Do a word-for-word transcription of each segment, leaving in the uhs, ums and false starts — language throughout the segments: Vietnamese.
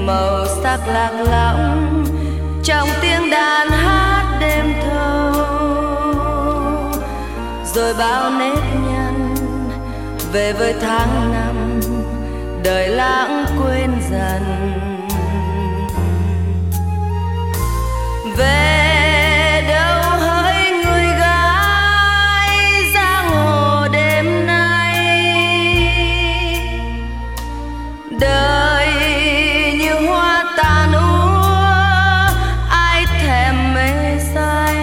màu sắc lạc lõng trong tiếng đàn hát đêm thâu, rồi bao nếp nhăn về với tháng năm đời lãng quên dần. Về đâu hỡi người gái giang hồ đêm nay, đời như hoa tàn úa ai thèm mê say.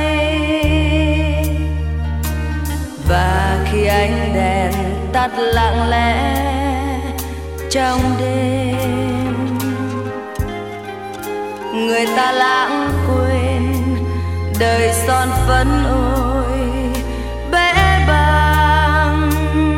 Và khi ánh đèn tắt lặng lẽ trong đêm, người ta lãng quên đời son phấn ôi bẽ bàng.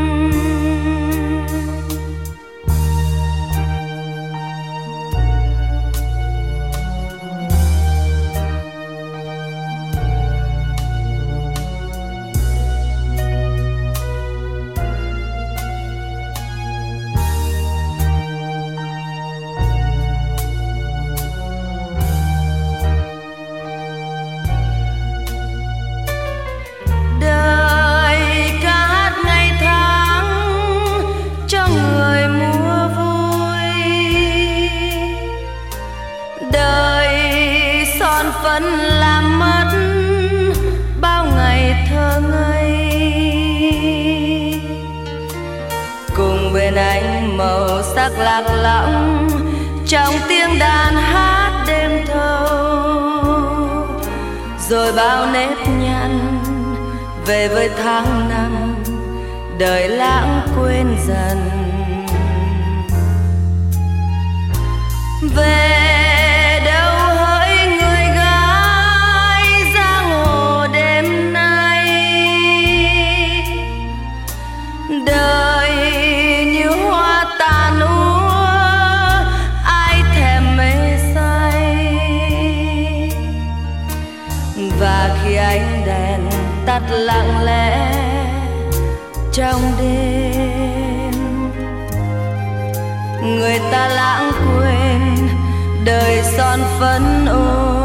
Vẫn làm mất bao ngày thơ ngây, cùng bên ánh màu sắc lạc lõng trong tiếng đàn hát đêm thâu, rồi bao nếp nhăn về với tháng năm đời lãng quên dần. Về đời như hoa tàn úa ai thèm mê say. Và khi ánh đèn tắt lặng lẽ trong đêm, người ta lãng quên đời son phấn ôi